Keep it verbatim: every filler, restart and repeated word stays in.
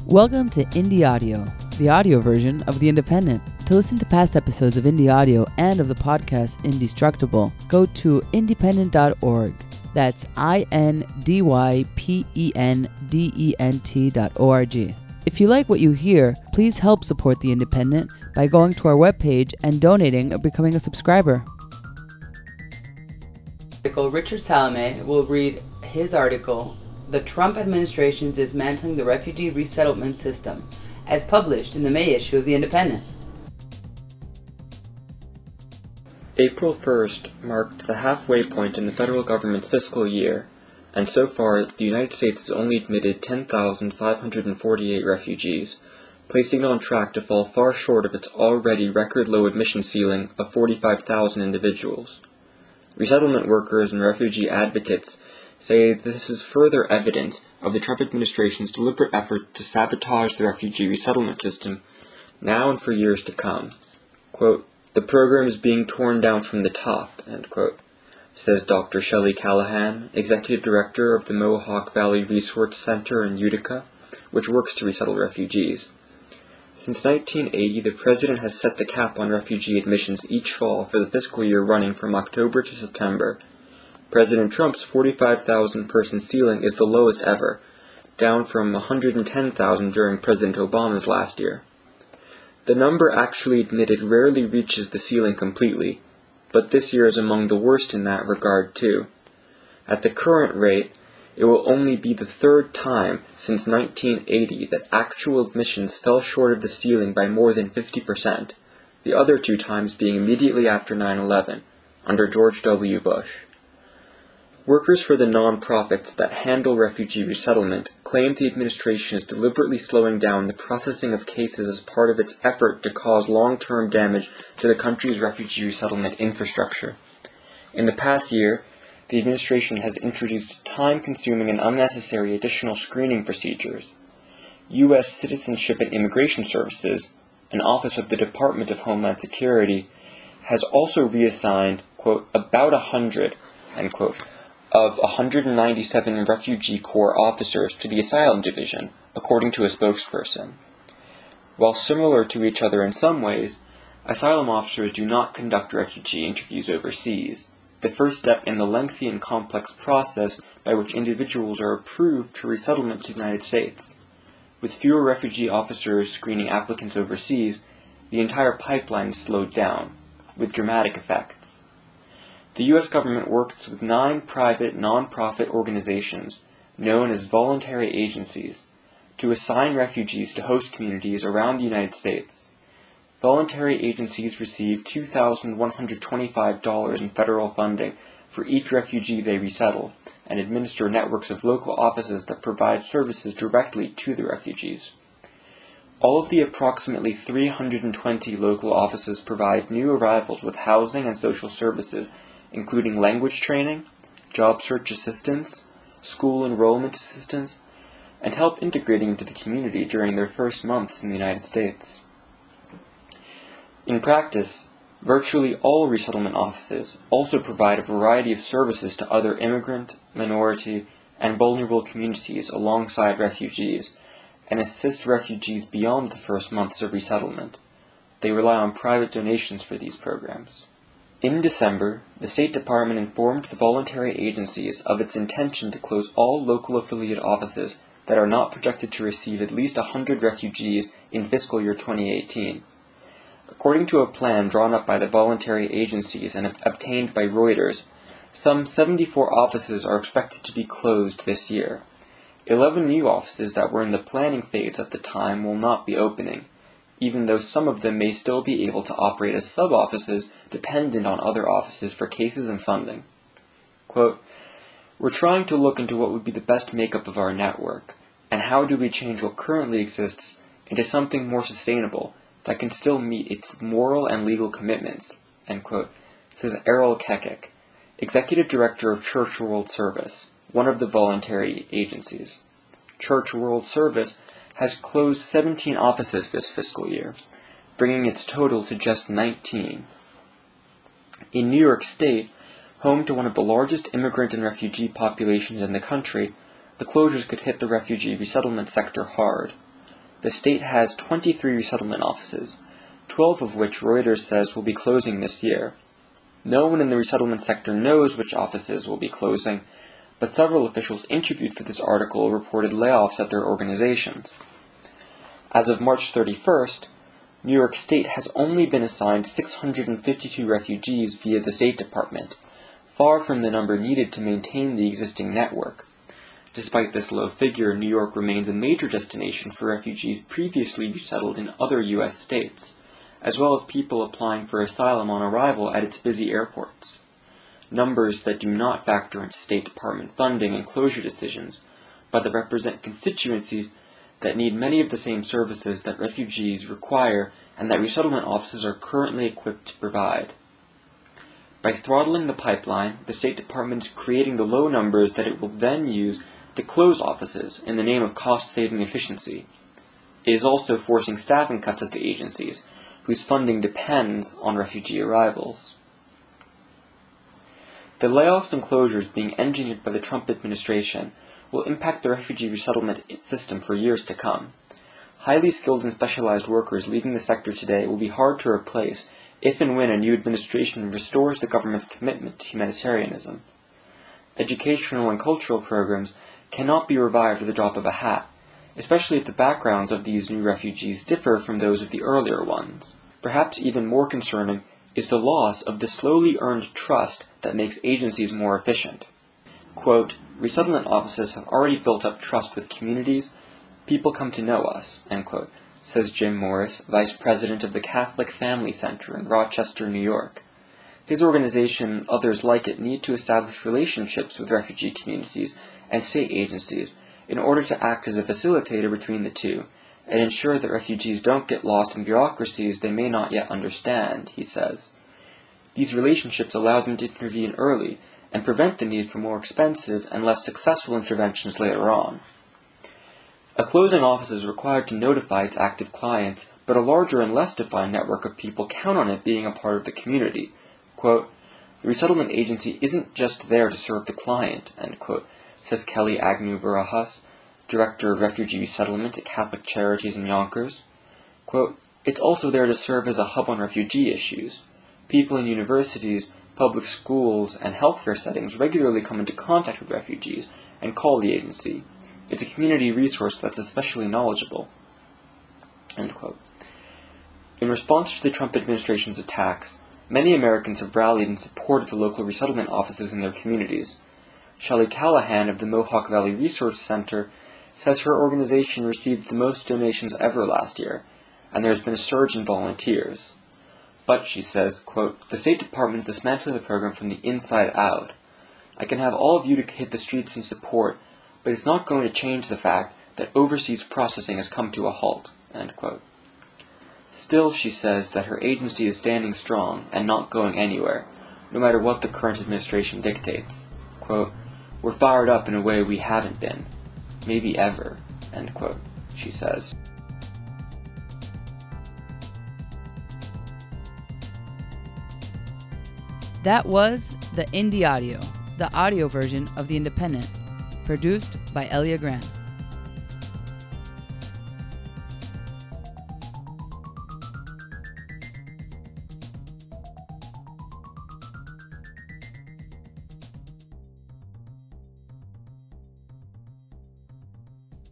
Welcome to Indie Audio, the audio version of The Independent. To listen to past episodes of Indie Audio and of the podcast Indestructible, go to independent dot org. That's I N D Y P E N D E N T dot O R G. If you like what you hear, please help support The Independent by going to our webpage and donating or becoming a subscriber. Richard Salame will read his article, The Trump Administration's Dismantling the Refugee Resettlement System, as published in the May issue of The Independent. April first marked the halfway point in the federal government's fiscal year, and so far the United States has only admitted ten thousand five hundred forty-eight refugees, placing it on track to fall far short of its already record-low admission ceiling of forty-five thousand individuals. Resettlement workers and refugee advocates say this is further evidence of the Trump administration's deliberate efforts to sabotage the refugee resettlement system now and for years to come. Quote, "The program is being torn down from the top," end quote, says Doctor Shelley Callahan, Executive Director of the Mohawk Valley Resource Center in Utica, which works to resettle refugees. Since nineteen eighty, the President has set the cap on refugee admissions each fall for the fiscal year running from October to September. President Trump's forty-five thousand person ceiling is the lowest ever, down from one hundred ten thousand during President Obama's last year. The number actually admitted rarely reaches the ceiling completely, but this year is among the worst in that regard too. At the current rate, it will only be the third time since nineteen eighty that actual admissions fell short of the ceiling by more than fifty percent, the other two times being immediately after nine eleven, under George W. Bush. Workers for the non-profits that handle refugee resettlement claim the administration is deliberately slowing down the processing of cases as part of its effort to cause long-term damage to the country's refugee resettlement infrastructure. In the past year, the administration has introduced time-consuming and unnecessary additional screening procedures. U S Citizenship and Immigration Services, an office of the Department of Homeland Security, has also reassigned, quote, about a hundred, end quote, of one hundred ninety-seven Refugee Corps officers to the Asylum Division, according to a spokesperson. While similar to each other in some ways, asylum officers do not conduct refugee interviews overseas, the first step in the lengthy and complex process by which individuals are approved for resettlement to the United States. With fewer refugee officers screening applicants overseas, the entire pipeline is slowed down, with dramatic effects. The U S government works with nine private non-profit organizations, known as voluntary agencies, to assign refugees to host communities around the United States. Voluntary agencies receive two thousand one hundred twenty-five dollars in federal funding for each refugee they resettle, and administer networks of local offices that provide services directly to the refugees. All of the approximately three hundred twenty local offices provide new arrivals with housing and social services, including language training, job search assistance, school enrollment assistance, and help integrating into the community during their first months in the United States. In practice, virtually all resettlement offices also provide a variety of services to other immigrant, minority, and vulnerable communities alongside refugees, and assist refugees beyond the first months of resettlement. They rely on private donations for these programs. In December, the State Department informed the voluntary agencies of its intention to close all local affiliate offices that are not projected to receive at least one hundred refugees in fiscal year twenty eighteen. According to a plan drawn up by the voluntary agencies and obtained by Reuters, some seventy-four offices are expected to be closed this year. Eleven new offices that were in the planning phase at the time will not be opening, even though some of them may still be able to operate as sub-offices dependent on other offices for cases and funding. Quote, "We're trying to look into what would be the best makeup of our network, and how do we change what currently exists into something more sustainable that can still meet its moral and legal commitments," end quote, says Errol Kekek, Executive Director of Church World Service, one of the voluntary agencies. Church World Service has closed seventeen offices this fiscal year, bringing its total to just nineteen. In New York State, home to one of the largest immigrant and refugee populations in the country, the closures could hit the refugee resettlement sector hard. the state has twenty-three resettlement offices, twelve of which Reuters says will be closing this year. No one in the resettlement sector knows which offices will be closing, but several officials interviewed for this article reported layoffs at their organizations. As of March thirty-first, New York State has only been assigned six hundred fifty-two refugees via the State Department, far from the number needed to maintain the existing network. Despite this low figure, New York remains a major destination for refugees previously resettled in other U S states, as well as people applying for asylum on arrival at its busy airports. Numbers that do not factor into State Department funding and closure decisions, but that represent constituencies that need many of the same services that refugees require and that resettlement offices are currently equipped to provide. By throttling the pipeline, the State Department is creating the low numbers that it will then use to close offices in the name of cost-saving efficiency. It is also forcing staffing cuts at the agencies, whose funding depends on refugee arrivals. The layoffs and closures being engineered by the Trump administration will impact the refugee resettlement system for years to come. Highly skilled and specialized workers leaving the sector today will be hard to replace if and when a new administration restores the government's commitment to humanitarianism. Educational and cultural programs cannot be revived at the drop of a hat, especially if the backgrounds of these new refugees differ from those of the earlier ones. Perhaps even more concerning is the loss of the slowly earned trust that makes agencies more efficient. Quote, resettlement offices have already built up trust with communities. People come to know us, end quote, says Jim Morris, vice president of the Catholic Family Center in Rochester, New York. His organization and others like it need to establish relationships with refugee communities and state agencies in order to act as a facilitator between the two and ensure that refugees don't get lost in bureaucracies they may not yet understand, he says. These relationships allow them to intervene early and prevent the need for more expensive and less successful interventions later on. A closing office is required to notify its active clients, but a larger and less defined network of people count on it being a part of the community. Quote, the resettlement agency isn't just there to serve the client, end quote, says Kelly Agnew-Barajas, Director of Refugee Resettlement at Catholic Charities in Yonkers. Quote, it's also there to serve as a hub on refugee issues. People in universities, public schools, and healthcare settings regularly come into contact with refugees and call the agency. It's a community resource that's especially knowledgeable. End quote. In response to the Trump administration's attacks, many Americans have rallied in support of the local resettlement offices in their communities. Shelley Callahan of the Mohawk Valley Resource Center says her organization received the most donations ever last year, and there has been a surge in volunteers. But, she says, quote, the State Department is dismantling the program from the inside out. I can have all of you to hit the streets in support, but it's not going to change the fact that overseas processing has come to a halt, end quote. Still, she says that her agency is standing strong and not going anywhere, no matter what the current administration dictates. Quote, we're fired up in a way we haven't been, maybe ever, end quote, she says. That was the Indie Audio, the audio version of The Independent, produced by Elia Grant.